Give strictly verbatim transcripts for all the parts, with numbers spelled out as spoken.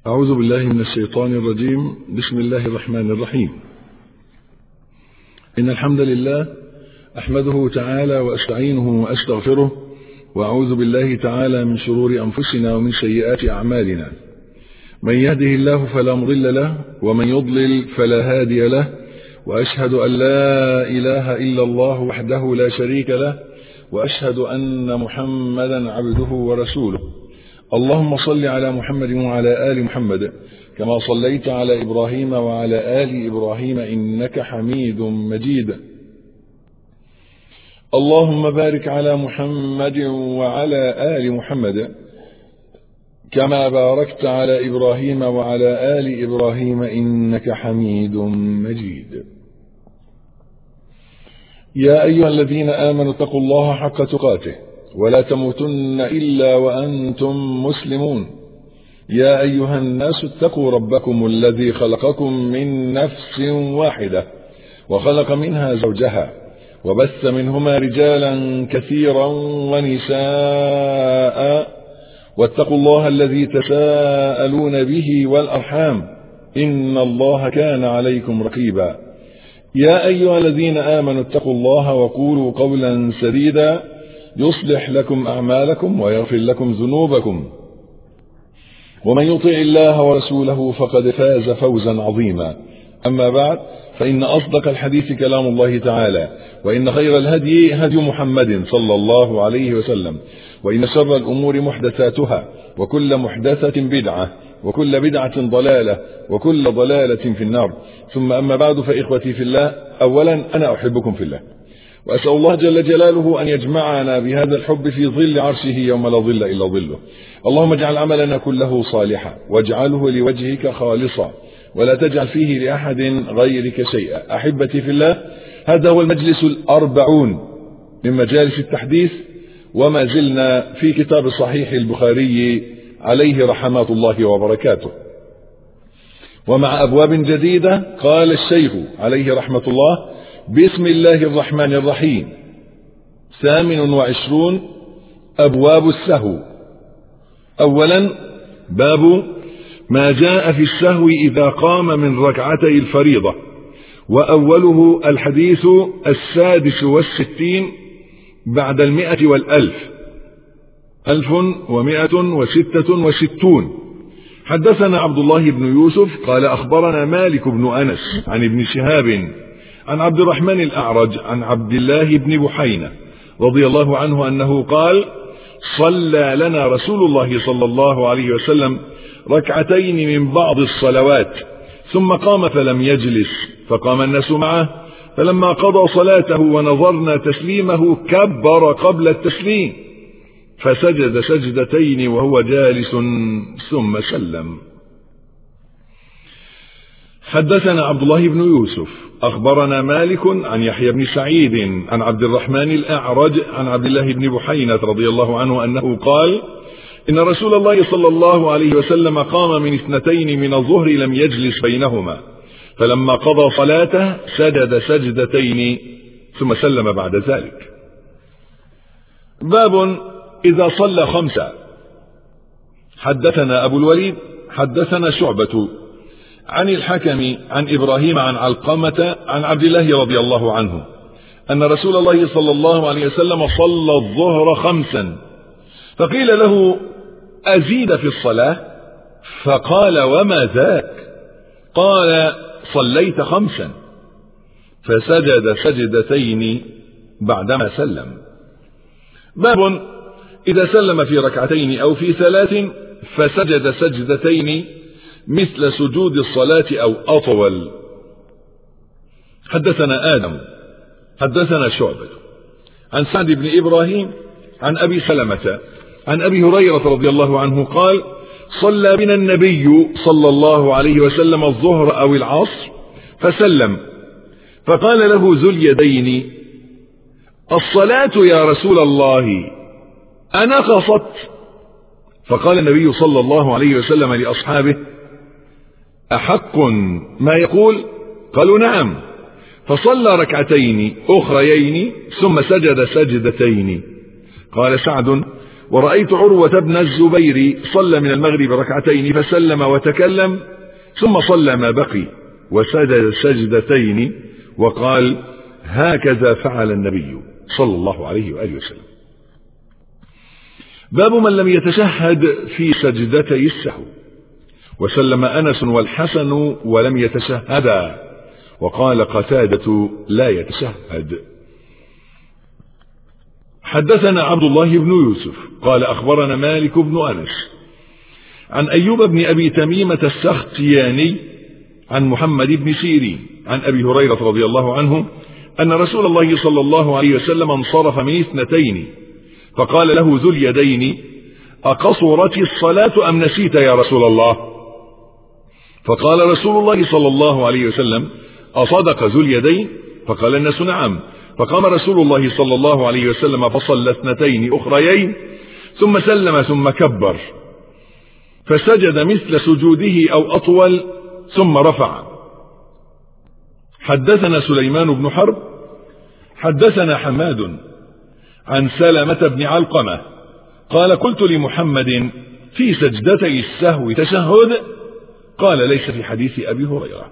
أعوذ بالله من الشيطان الرجيم. بسم الله الرحمن الرحيم. إن الحمد لله أحمده تعالى وأستعينه وأستغفره، وأعوذ بالله تعالى من شرور أنفسنا ومن سيئات أعمالنا. من يهده الله فلا مضل له، ومن يضلل فلا هادي له، وأشهد أن لا إله إلا الله وحده لا شريك له، وأشهد أن محمدا عبده ورسوله. اللهم صل على محمد وعلى آل محمد كما صليت على إبراهيم وعلى آل إبراهيم إنك حميد مجيد. اللهم بارك على محمد وعلى آل محمد كما باركت على إبراهيم وعلى آل إبراهيم إنك حميد مجيد. يا أيها الذين آمنوا اتقوا الله حق تقاته ولا تموتن إلا وأنتم مسلمون. يا أيها الناس اتقوا ربكم الذي خلقكم من نفس واحدة وخلق منها زوجها وبث منهما رجالا كثيرا ونساء، واتقوا الله الذي تساءلون به والأرحام إن الله كان عليكم رقيبا. يا أيها الذين آمنوا اتقوا الله وقولوا قولا سديدا يصلح لكم أعمالكم ويغفر لكم ذنوبكم، ومن يطع الله ورسوله فقد فاز فوزا عظيما. أما بعد، فإن أصدق الحديث كلام الله تعالى، وإن خير الهدي هدي محمد صلى الله عليه وسلم، وإن شر الأمور محدثاتها، وكل محدثة بدعة، وكل بدعة ضلالة، وكل ضلالة في النار. ثم أما بعد، فإخوتي في الله، أولا أنا أحبكم في الله، وأسأل الله جل جلاله أن يجمعنا بهذا الحب في ظل عرشه يوم لا ظل إلا ظله. اللهم اجعل عملنا كله صالحا، واجعله لوجهك خالصا، ولا تجعل فيه لأحد غيرك شيئا. أحبتي في الله، هذا هو المجلس الأربعون من مجالس التحديث، وما زلنا في كتاب صحيح البخاري عليه رحمات الله وبركاته، ومع أبواب جديدة. قال الشيخ عليه رحمة الله: بسم الله الرحمن الرحيم. ثامن وعشرون: أبواب السهو. أولا، باب ما جاء في السهو إذا قام من ركعتي الفريضة، وأوله الحديث السادس والستين بعد المئة والألف، ألف ومئة وستة وستون. حدثنا عبد الله بن يوسف قال أخبرنا مالك بن أنس عن ابن شهاب عن عبد الرحمن الأعرج عن عبد الله بن بحينة رضي الله عنه أنه قال: صلى لنا رسول الله صلى الله عليه وسلم ركعتين من بعض الصلوات، ثم قام فلم يجلس، فقام الناس معه، فلما قضى صلاته ونظرنا تسليمه كبر قبل التسليم، فسجد سجدتين وهو جالس ثم سلم. حدثنا عبد الله بن يوسف أخبرنا مالك عن يحيى بن سعيد عن عبد الرحمن الأعرج عن عبد الله بن بحينة رضي الله عنه أنه قال: إن رسول الله صلى الله عليه وسلم قام من اثنتين من الظهر لم يجلس بينهما، فلما قضى صلاته سجد سجدتين ثم سلم بعد ذلك. باب إذا صلى خمسة. حدثنا أبو الوليد حدثنا شعبة عن الحكم عن إبراهيم عن علقمة عن عبد الله رضي الله عنه أن رسول الله صلى الله عليه وسلم صلى الظهر خمسا، فقيل له: أزيد في الصلاة؟ فقال: وما ذاك؟ قال: صليت خمسا، فسجد سجدتين بعدما سلم. باب إذا سلم في ركعتين أو في ثلاث فسجد سجدتين مثل سجود الصلاة أو أطول. حدثنا آدم حدثنا شعبة عن سعد بن إبراهيم عن أبي سلمة عن أبي هريرة رضي الله عنه قال: صلى بنا النبي صلى الله عليه وسلم الظهر أو العصر فسلم، فقال له ذو اليدين: الصلاة يا رسول الله أنقصت؟ فقال النبي صلى الله عليه وسلم لأصحابه: أحق ما يقول؟ قالوا: نعم. فصلى ركعتين أخريين ثم سجد سجدتين. قال سعد: ورأيت عروة بن الزبير صلى من المغرب ركعتين فسلم وتكلم ثم صلى ما بقي وسجد سجدتين وقال هكذا فعل النبي صلى الله عليه وآله وسلم. باب من لم يتشهد في سجدتي السهو. وسلم أنس والحسن ولم يتشهدا، وقال قتادة لا يتشهد. حدثنا عبد الله بن يوسف قال أخبرنا مالك بن أنس عن أيوب بن أبي تميمة السختياني عن محمد بن سيرين عن أبي هريرة رضي الله عنه أن رسول الله صلى الله عليه وسلم انصرف من اثنتين فقال له ذو اليدين أقصرت الصلاة أم نسيت يا رسول الله؟ فقال رسول الله صلى الله عليه وسلم أصدق ذو اليدين؟ فقال الناس نعم. فقام رسول الله صلى الله عليه وسلم فصلى اثنتين أخريين ثم سلم ثم كبر فسجد مثل سجوده أو أطول ثم رفع. حدثنا سليمان بن حرب حدثنا حماد عن سلمة بن علقمة قال قلت لمحمد في سجدتي السهو تشهد؟ قال ليس في حديث أبي هريرة.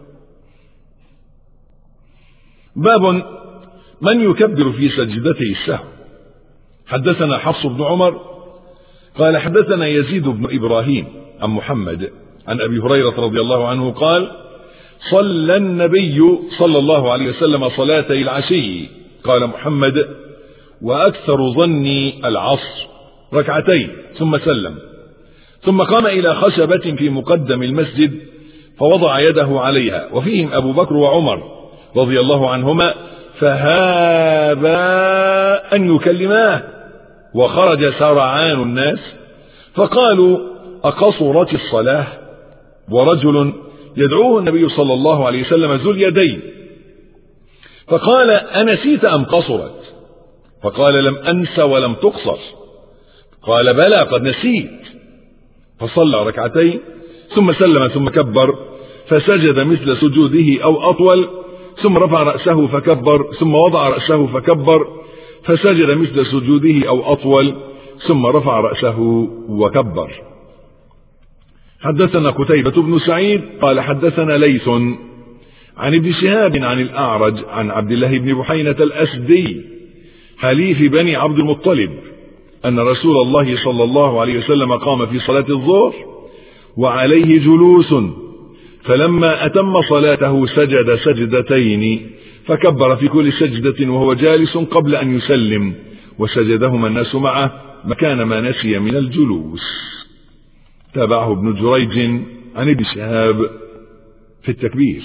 باب من يكبر في سجدتي السهو. حدثنا حفص بن عمر قال حدثنا يزيد بن إبراهيم عن محمد عن أبي هريرة رضي الله عنه قال صلى النبي صلى الله عليه وسلم صلاتي العشي. قال محمد وأكثر ظني العصر ركعتين ثم سلم ثم قام إلى خشبة في مقدم المسجد فوضع يده عليها وفيهم أبو بكر وعمر رضي الله عنهما فهابا أن يكلماه وخرج سرعان الناس فقالوا أقصرت الصلاة؟ ورجل يدعوه النبي صلى الله عليه وسلم ذو اليدين فقال أنسيت أم قصرت؟ فقال لم أنس ولم تقصر. قال بلى قد نسيت. فصلى ركعتين ثم سلم ثم كبر فسجد مثل سجوده أو أطول ثم رفع رأسه فكبر ثم وضع رأسه فكبر فسجد مثل سجوده أو أطول ثم رفع رأسه وكبر. حدثنا قتيبة بن سعيد قال حدثنا ليث عن ابن شهاب عن الأعرج عن عبد الله بن بحينة الأسدي حليف بني عبد المطلب أن رسول الله صلى الله عليه وسلم قام في صلاة الظهر وعليه جلوس فلما أتم صلاته سجد سجدتين فكبر في كل سجدة وهو جالس قبل أن يسلم وسجدهما الناس معه مكان ما نسي من الجلوس. تابعه ابن جريج عن ابن شهاب في التكبير.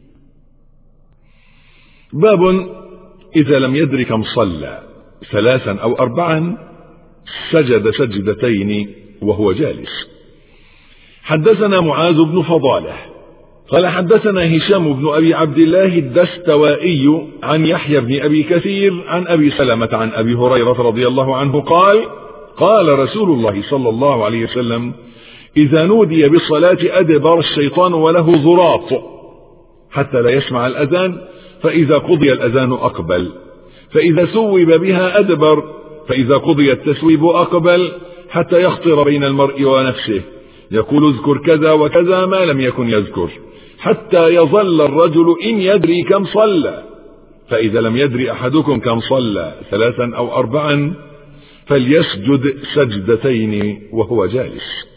باب إذا لم يدر كم صلى ثلاثا أو أربعا سجد سجدتين وهو جالس. حدثنا معاذ بن فضالة قال حدثنا هشام بن أبي عبد الله الدستوائي عن يحيى بن أبي كثير عن أبي سلمة عن أبي هريرة رضي الله عنه قال قال رسول الله صلى الله عليه وسلم إذا نودي بالصلاة أدبر الشيطان وله ضراط حتى لا يسمع الأذان فإذا قضي الأذان أقبل فإذا ثوب بها أدبر فإذا قضي التثويب أقبل حتى يخطر بين المرء ونفسه يقول اذكر كذا وكذا ما لم يكن يذكر حتى يظل الرجل إن يدري كم صلى فإذا لم يدري أحدكم كم صلى ثلاثا أو أربعا فليسجد سجدتين وهو جالس.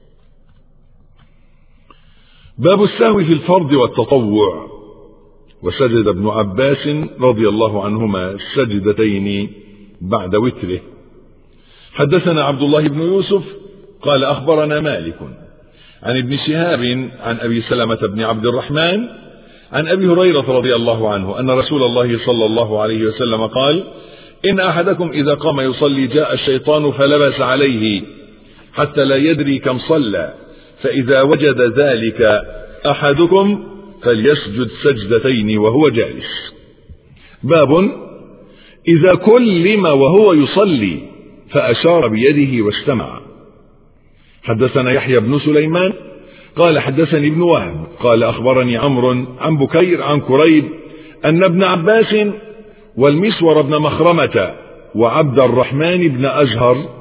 باب السهو في الفرض والتطوع. وسجد ابن عباس رضي الله عنهما سجدتين بعد وتره. حدثنا عبد الله بن يوسف قال أخبرنا مالك عن ابن شهاب عن أبي سلمة بن عبد الرحمن عن أبي هريرة رضي الله عنه أن رسول الله صلى الله عليه وسلم قال إن أحدكم إذا قام يصلي جاء الشيطان فلبس عليه حتى لا يدري كم صلى فإذا وجد ذلك أحدكم فليسجد سجدتين وهو جالس. باب إذا كلم وهو يصلي فأشار بيده واستمع. حدثنا يحيى بن سليمان قال حدثني ابن وهب قال أخبرني عمرو عن بكير عن كريب أن ابن عباس والمسور بن مخرمة وعبد الرحمن بن أزهر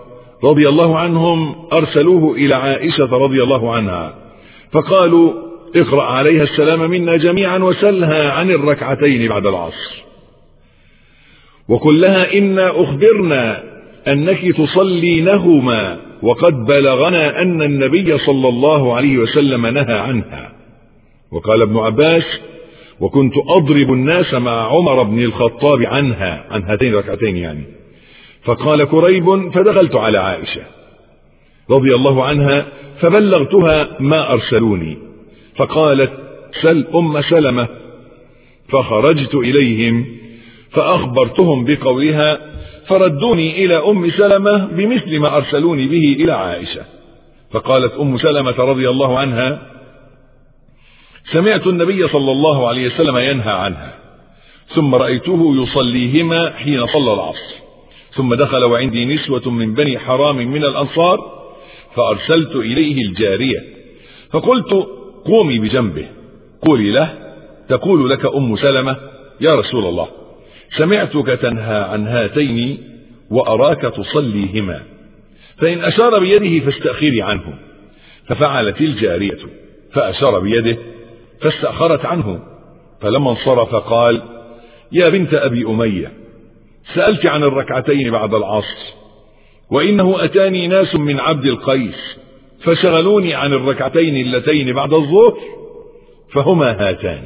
رضي الله عنهم أرسلوه إلى عائشة رضي الله عنها فقالوا اقرأ عليها السلام منا جميعا وسلها عن الركعتين بعد العصر وقل لها إنا أخبرنا أنك تصلينهما وقد بلغنا أن النبي صلى الله عليه وسلم نهى عنها. وقال ابن عباس وكنت أضرب الناس مع عمر بن الخطاب عنها، عن هاتين الركعتين يعني. فقال كريب فدخلت على عائشة رضي الله عنها فبلغتها ما أرسلوني، فقالت سل أم سلمة، فخرجت إليهم فأخبرتهم بقولها فردوني إلى أم سلمة بمثل ما أرسلوني به إلى عائشة. فقالت أم سلمة رضي الله عنها سمعت النبي صلى الله عليه وسلم ينهى عنها، ثم رأيته يصليهما حين صلى العصر، ثم دخل وعندي نسوة من بني حرام من الأنصار فأرسلت إليه الجارية فقلت قومي بجنبه قولي له تقول لك أم سلمة يا رسول الله سمعتك تنهى عن هاتين وأراك تصليهما، فإن أشار بيده فاستأخري عنه. ففعلت الجارية فأشار بيده فاستأخرت عنه، فلما انصرف قال يا بنت أبي أمية سألت عن الركعتين بعد العصر وإنه أتاني ناس من عبد القيس فشغلوني عن الركعتين اللتين بعد الظهر فهما هاتان.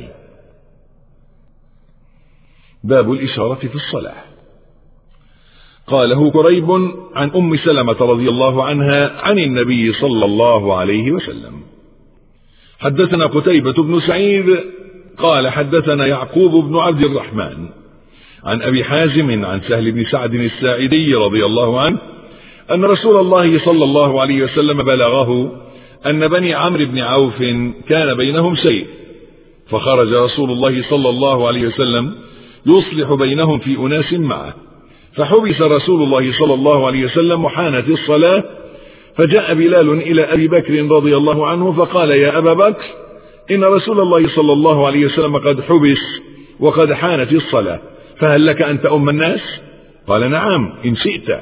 باب الإشارة في الصلاة. قاله كريب عن أم سلمة رضي الله عنها عن النبي صلى الله عليه وسلم. حدثنا قتيبة بن سعيد قال حدثنا يعقوب بن عبد الرحمن عن أبي حازم عن سهل بن سعد الساعدي رضي الله عنه أن رسول الله صلى الله عليه وسلم بلغه أن بني عمرو بن عوف كان بينهم شيء، فخرج رسول الله صلى الله عليه وسلم يصلح بينهم في أناس معه، فحبس رسول الله صلى الله عليه وسلم وحانت الصلاة، فجاء بلال إلى أبي بكر رضي الله عنه فقال يا أبا بكر إن رسول الله صلى الله عليه وسلم قد حبس وقد حانت الصلاة، فهل لك أن تؤم الناس؟ قال نعم إن شئت.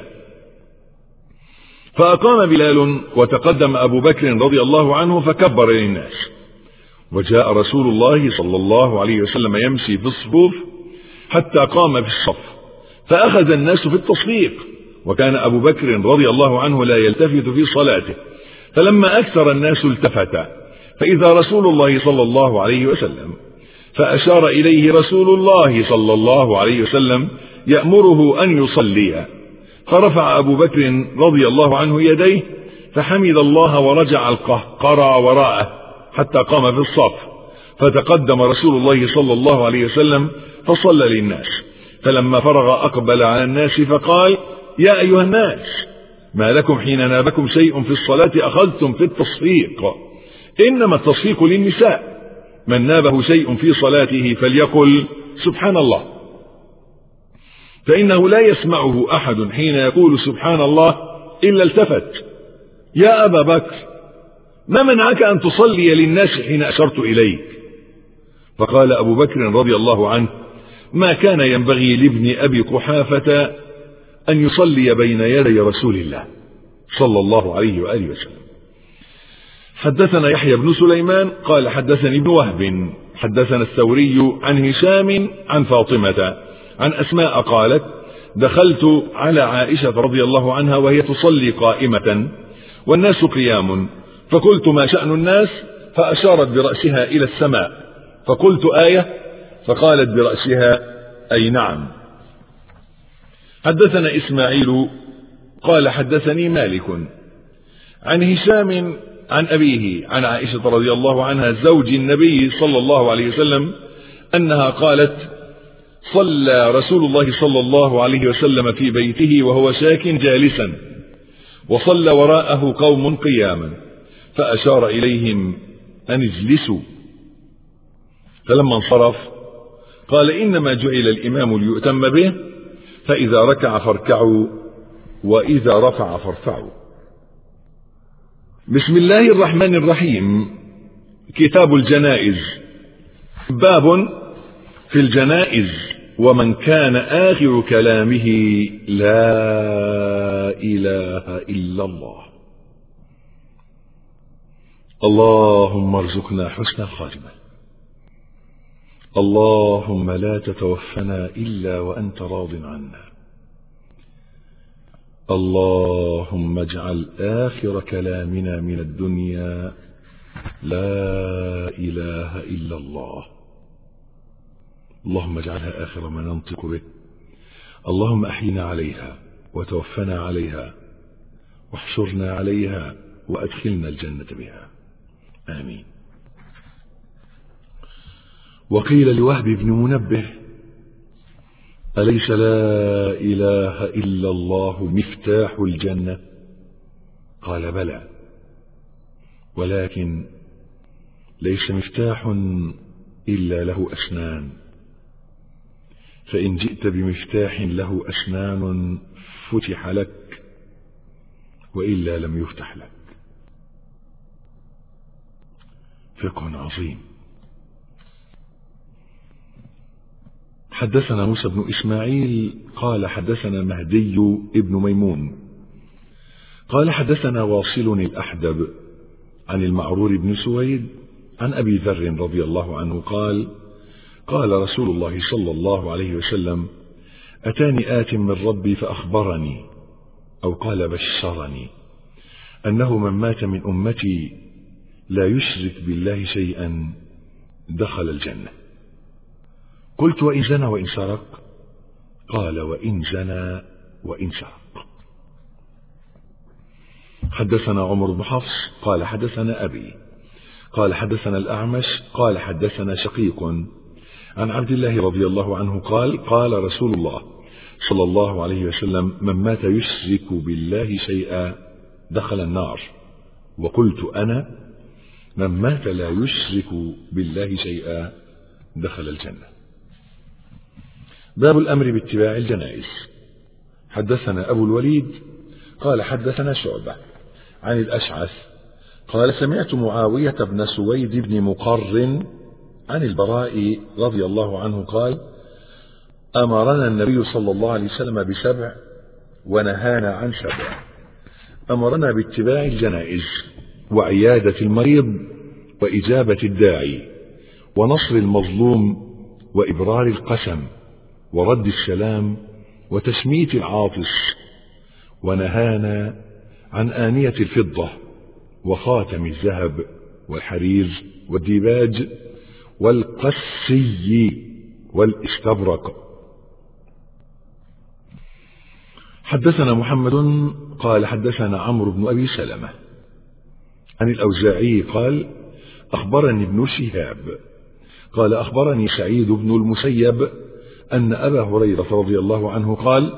فأقام بلال وتقدم أبو بكر رضي الله عنه فكبر للناس، وجاء رسول الله صلى الله عليه وسلم يمشي في الصفوف حتى قام في الصف، فأخذ الناس في التصفيق، وكان أبو بكر رضي الله عنه لا يلتفت في صلاته، فلما أكثر الناس التفت فإذا رسول الله صلى الله عليه وسلم، فأشار إليه رسول الله صلى الله عليه وسلم يأمره أن يصلي، فرفع أبو بكر رضي الله عنه يديه فحمد الله ورجع القهقرى وراءه حتى قام في الصف، فتقدم رسول الله صلى الله عليه وسلم فصلى للناس، فلما فرغ أقبل على الناس فقال يا أيها الناس ما لكم حين نابكم شيء في الصلاة أخذتم في التصفيق، إنما التصفيق للنساء، من نابه شيء في صلاته فليقل سبحان الله، فإنه لا يسمعه أحد حين يقول سبحان الله إلا التفت. يا أبا بكر ما منعك أن تصلي للناس حين أشرت إليك؟ فقال أبو بكر رضي الله عنه ما كان ينبغي لابن أبي قحافة أن يصلي بين يدي رسول الله صلى الله عليه وآله وسلم. حدثنا يحيى بن سليمان قال حدثني ابن وهب حدثنا الثوري عن هشام عن فاطمة عن أسماء قالت دخلت على عائشة رضي الله عنها وهي تصلي قائمة والناس قيام، فقلت ما شأن الناس؟ فأشارت برأسها إلى السماء، فقلت آية؟ فقالت برأسها أي نعم. حدثنا إسماعيل قال حدثني مالك عن هشام عن أبيه عن عائشة رضي الله عنها زوج النبي صلى الله عليه وسلم أنها قالت صلى رسول الله صلى الله عليه وسلم في بيته وهو شاك جالسا، وصلى وراءه قوم قياما، فأشار إليهم أن اجلسوا، فلما انصرف قال إنما جعل الإمام ليؤتم به، فإذا ركع فاركعوا وإذا رفع فارفعوا. بسم الله الرحمن الرحيم. كتاب الجنائز. باب في الجنائز ومن كان آخر كلامه لا إله إلا الله. اللهم ارزقنا حسن الخاتمة. اللهم لا تتوفنا إلا وأنت راض عنا. اللهم اجعل آخر كلامنا من الدنيا لا إله إلا الله. اللهم اجعلها آخر ما ننطق به. اللهم أحينا عليها وتوفنا عليها واحشرنا عليها وأدخلنا الجنة بها، آمين. وقيل لوهب بن منبه: أليس لا إله إلا الله مفتاح الجنة؟ قال: بلى، ولكن ليس مفتاح إلا له أسنان، فإن جئت بمفتاح له أسنان فتح لك، وإلا لم يفتح لك. فقه عظيم. حدثنا موسى بن إسماعيل قال حدثنا مهدي ابن ميمون قال حدثنا واصل الأحدب عن المعرور بن سويد عن أبي ذر رضي الله عنه قال: قال رسول الله صلى الله عليه وسلم: أتاني آت من ربي فأخبرني، أو قال بشرني، أنه من مات من أمتي لا يشرك بالله شيئا دخل الجنة. قلت: وإن زنى وإن سرق؟ قال: وإن زنى وإن سرق. حدثنا عمر بن حفص قال حدثنا أبي قال حدثنا الأعمش قال حدثنا شقيق عن عبد الله رضي الله عنه قال: قال رسول الله صلى الله عليه وسلم: من مات يشرك بالله شيئا دخل النار. وقلت أنا: من مات لا يشرك بالله شيئا دخل الجنة. باب الأمر باتباع الجنائز. حدثنا أبو الوليد قال حدثنا شعبة عن الأشعث قال: سمعت معاوية بن سويد بن مقرن عن البراء رضي الله عنه قال: أمرنا النبي صلى الله عليه وسلم بسبع ونهانا عن سبع. أمرنا باتباع الجنائز، وعيادة المريض، وإجابة الداعي، ونصر المظلوم، وإبرار القسم، ورد السلام، وتشميت العاطس. ونهانا عن آنية الفضة، وخاتم الذهب، والحرير، والديباج، والقسي، والاستبرق. حدثنا محمد قال حدثنا عمرو بن أبي سلمة عن الأوزاعي قال: أخبرني ابن شهاب قال: أخبرني سعيد بن المسيب أن أبا هريرة رضي الله عنه قال: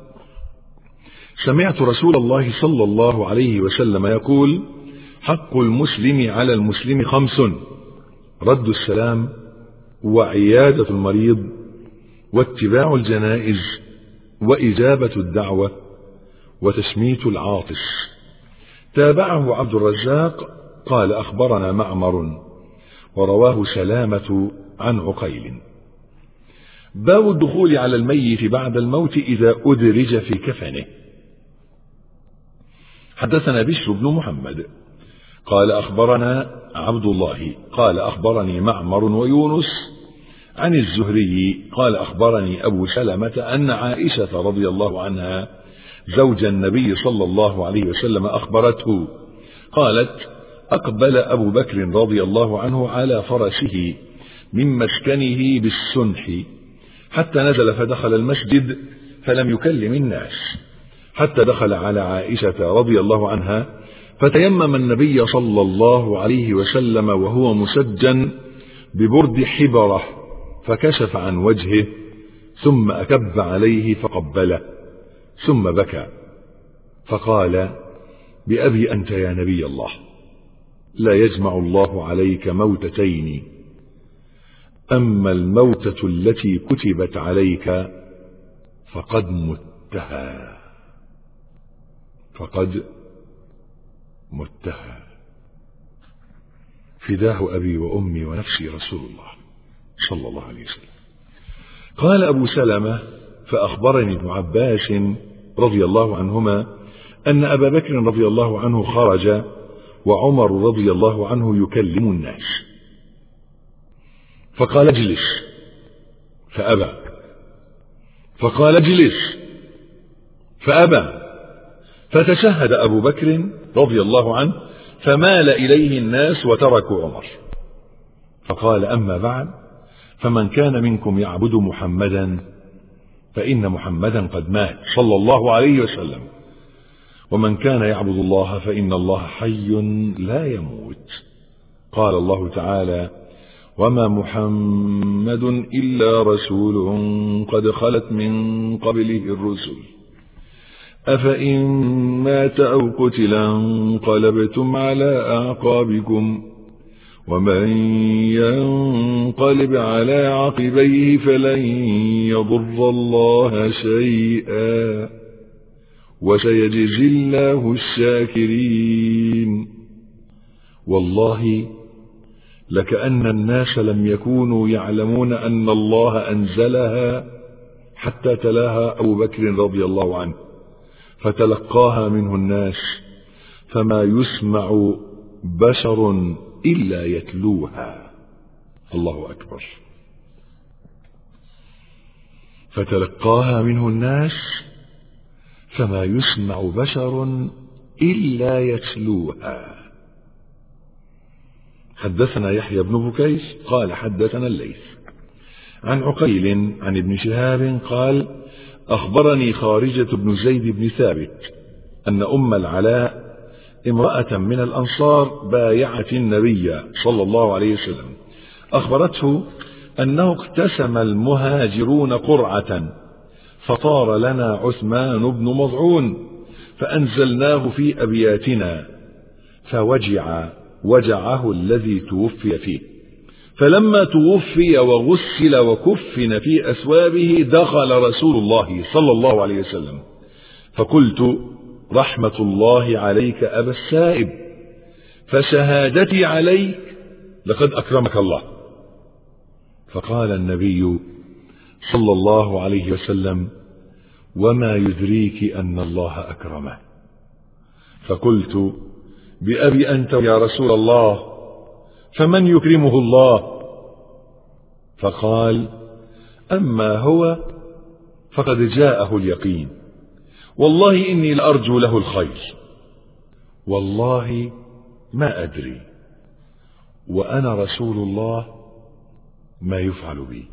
سمعت رسول الله صلى الله عليه وسلم يقول: حق المسلم على المسلم خمس: رد السلام، وعيادة المريض، واتباع الجنائز، وإجابة الدعوة، وتشميت العاطس. تابعه عبد الرزاق قال: أخبرنا معمر، ورواه سلامة عن عقيل. باب الدخول على الميت بعد الموت إذا أدرج في كفنه. حدثنا بشر بن محمد قال أخبرنا عبد الله قال أخبرني معمر ويونس عن الزهري قال أخبرني أبو سلمة أن عائشة رضي الله عنها زوج النبي صلى الله عليه وسلم أخبرته قالت: أقبل أبو بكر رضي الله عنه على فرسه من مسكنه بالسنح حتى نزل فدخل المسجد فلم يكلم الناس، حتى دخل على عائشة رضي الله عنها فتيمم النبي صلى الله عليه وسلم وهو مسجن ببرد حبرة فكشف عن وجهه ثم أكب عليه فقبله ثم بكى فقال: بأبي أنت يا نبي الله، لا يجمع الله عليك موتتين، أما الموتة التي كتبت عليك فقد متها فقد متها فداه أبي وأمي ونفسي رسول الله صلى الله عليه وسلم. قال أبو سلمة: فأخبرني ابن عباس رضي الله عنهما أن أبا بكر رضي الله عنه خرج وعمر رضي الله عنه يكلم الناس، فقال اجلس فأبى، فقال اجلس فأبى، فتشهد أبو بكر رضي الله عنه فمال إليه الناس وتركوا عمر، فقال أما بعد، فمن كان منكم يعبد محمدا فإن محمدا قد مات صلى الله عليه وسلم، ومن كان يعبد الله فإن الله حي لا يموت. قال الله تعالى: وما محمد إلا رسول قد خلت من قبله الرسل أفإن مات أو قتل انقلبتم على أعقابكم ومن ينقلب على عقبيه فلن يضر الله شيئا وسيجزي الله الشاكرين. والله لكأن الناس لم يكونوا يعلمون أن الله أنزلها حتى تلاها أبو بكر رضي الله عنه، فتلقاها منه الناس، فما يسمع بشر إلا يتلوها. الله أكبر. فتلقاها منه الناس فما يسمع بشر إلا يتلوها. حدثنا يحيى بن بكير قال حدثنا الليث عن عقيل عن ابن شهاب قال: أخبرني خارجة بن زيد بن ثابت أن أم العلاء امرأة من الأنصار بايعت النبي صلى الله عليه وسلم، أخبرته أنه اقتسم المهاجرون قرعة فطار لنا عثمان بن مضعون فأنزلناه في أبياتنا فوجع وجعه الذي توفي فيه، فلما توفي وغسل وكفن في أثوابه دخل رسول الله صلى الله عليه وسلم، فقلت: رحمة الله عليك أبا السائب، فشهادتي عليك لقد أكرمك الله. فقال النبي صلى الله عليه وسلم: وما يدريك أن الله أكرمه؟ فقلت: بأبي أنت يا رسول الله، فمن يكرمه الله؟ فقال: أما هو فقد جاءه اليقين، والله إني لأرجو له الخير، والله ما أدري وأنا رسول الله ما يفعل بي.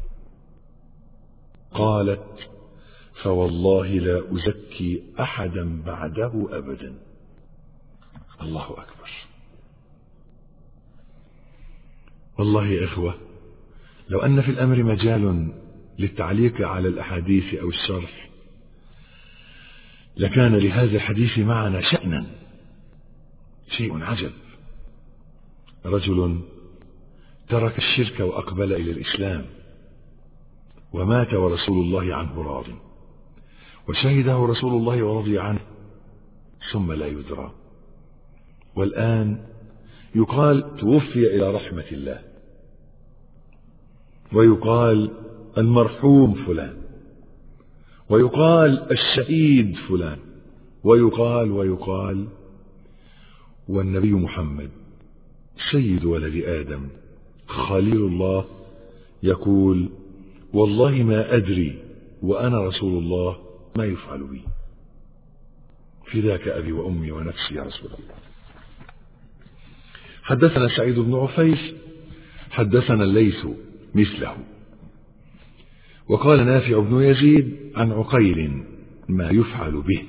قالت: فوالله لا أزكي أحدا بعده أبدا. الله أكبر. والله يا إخوة، لو أن في الأمر مجال للتعليق على الأحاديث أو الشرح لكان لهذا الحديث معنا شأنا. شيء عجب، رجل ترك الشرك وأقبل إلى الإسلام ومات ورسول الله عنه راض، وشهده رسول الله ورضي عنه، ثم لا يدرى، والآن يقال توفي إلى رحمة الله، ويقال المرحوم فلان، ويقال الشهيد فلان، ويقال ويقال والنبي محمد سيد ولد آدم خليل الله يقول: والله ما أدري وأنا رسول الله ما يفعل بي، فداك أبي وأمي ونفسي يا رسول الله. حدثنا سعيد بن عفيف حدثنا الليث مثله، وقال نافع بن يزيد عن عقيل: ما يفعل به،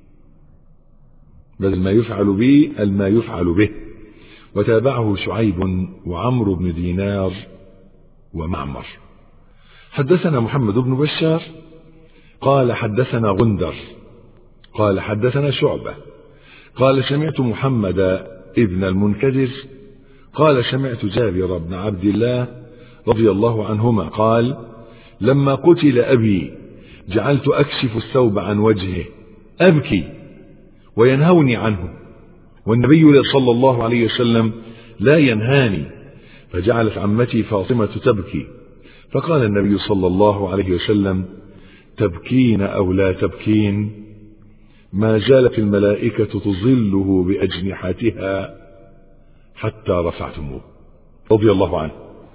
بدل ما يفعل به ما يفعل به. وتابعه شعيب وعمرو بن دينار ومعمر. حدثنا محمد بن بشار قال حدثنا غندر قال حدثنا شعبة قال سمعت محمد ابن المنكدر قال سمعت جابر بن عبد الله رضي الله عنهما قال: لما قتل أبي جعلت أكشف الثوب عن وجهه أبكي وينهوني عنه، والنبي صلى الله عليه وسلم لا ينهاني، فجعلت عمتي فاطمة تبكي، فقال النبي صلى الله عليه وسلم: تبكين أو لا تبكين؟ ما زالت الملائكة تظله بأجنحتها حتى رفعتموه رضي الله عنه.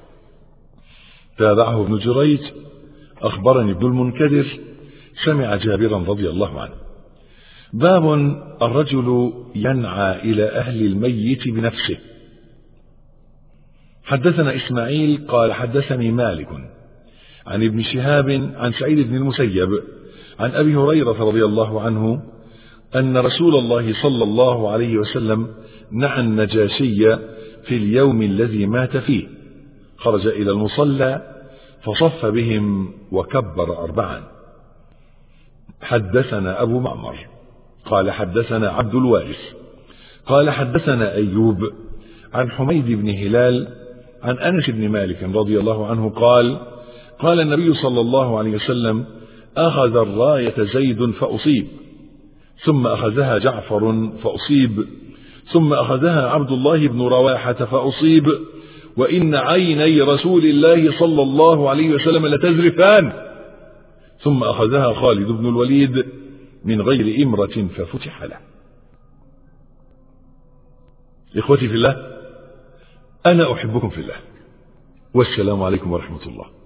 تابعه ابن جريج: أخبرني ابن المنكدر سمع جابرا رضي الله عنه. باب الرجل ينعى إلى أهل الميت بنفسه. حدثنا إسماعيل قال حدثني مالك عن ابن شهاب عن سعيد بن المسيب عن أبي هريرة رضي الله عنه أن رسول الله صلى الله عليه وسلم نعى النجاشي في اليوم الذي مات فيه، خرج إلى المصلى فصف بهم وكبر أربعا. حدثنا أبو معمر قال حدثنا عبد الوارث قال حدثنا أيوب عن حميد بن هلال عن أنس بن مالك رضي الله عنه قال: قال النبي صلى الله عليه وسلم: أخذ الراية زيد فأصيب، ثم أخذها جعفر فأصيب، ثم أخذها عبد الله بن رواحة فأصيب، وإن عيني رسول الله صلى الله عليه وسلم لتذرفان، ثم أخذها خالد بن الوليد من غير إمرة ففتح له. إخوتي في الله، أنا أحبكم في الله، والسلام عليكم ورحمة الله.